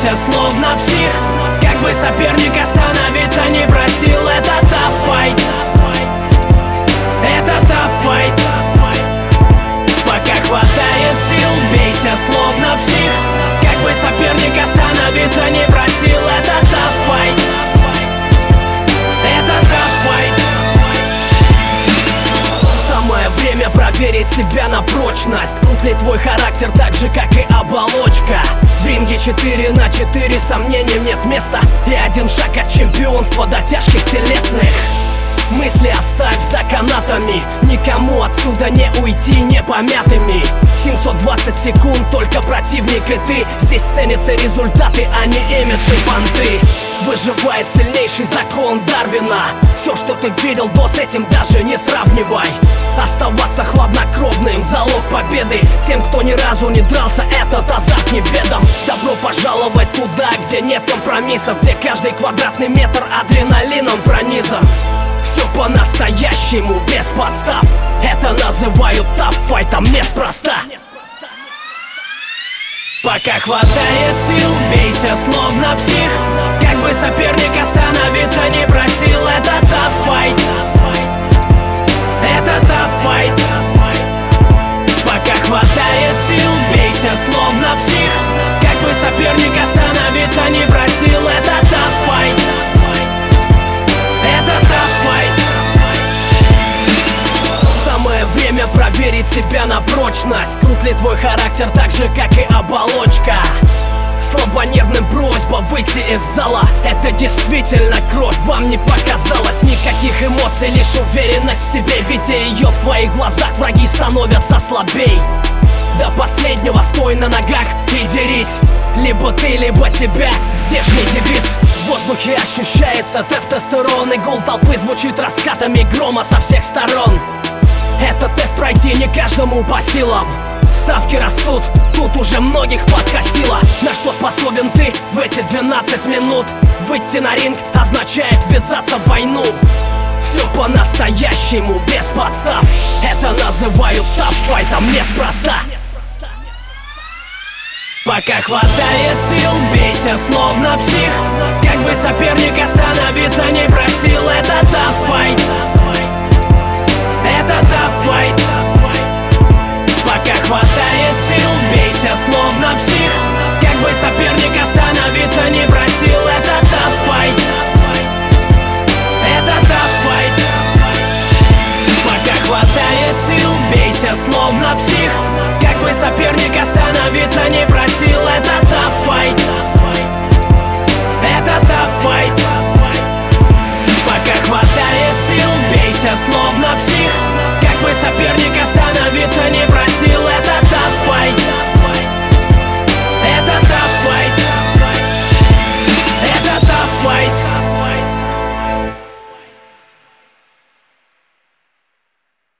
бейся, словно псих. Как бы соперник остановиться не просил. Это топ-файт, это топ-файт. Пока хватает сил, бейся, словно псих. Как бы соперник остановиться не просил. Это топ-файт, это топ-файт. Самое время проверить себя на прочность. Крут ли твой характер так же, как и оболочка? В ринге 4 на 4 сомнениям нет места. И один шаг от чемпионства до тяжких телесных. Мысли оставь за канатами. Никому отсюда не уйти непомятыми. 720 секунд, только противник и ты. Здесь ценятся результаты, а не имидж и понты. Выживает сильнейший, закон Дарвина. Все, что ты видел до, с этим даже не сравнивай. Оставаться хладнокровным, залог победы. Тем, кто ни разу не дрался, этот азарт неведом. Добро пожаловать туда, где нет компромиссов, где каждый квадратный метр адреналином пронизан. Все по-настоящему, без подстав. Это называют топ-файтом неспроста. Пока хватает сил, бейся, словно псих. Как бы соперник остановиться не просил. Это топ-файт, это топ-файт. Пока хватает сил, бейся, словно псих. Как бы соперник остановиться не просил. Это топ-файт, это топ-файт. Самое время проверить себя на прочность. Крут ли твой характер так же, как и оболочка? Слабонервным просьба выйти из зала. Это действительно кровь, вам не показалось. Никаких эмоций, лишь уверенность в себе. Видя ее в твоих глазах, враги становятся слабей. До последнего стой на ногах и дерись. Либо ты, либо тебя, здешний девиз. В воздухе ощущается тестостерон. И гул толпы звучит раскатами грома со всех сторон. Этот тест пройти не каждому по силам. Ставки растут, тут уже многих подкосило. На что способен ты в эти 12 минут? Выйти на ринг означает ввязаться в войну. Все по-настоящему, без подстав. Это называют топ-файтом неспроста. Пока хватает сил, бейся, словно псих. Как бы соперник остановиться не просил. Это топ-файт, это топ-файт. Пока хватает сил, бейся, словно псих. Как бы соперник остановиться не просил. Это топ-файт, это топ-файт. Пока хватает сил, бейся, словно псих. Как бы соперник остановиться не просил. Это топ-файт, это топ-файт. Пока хватает сил, бейся, словно псих. Как бы соперник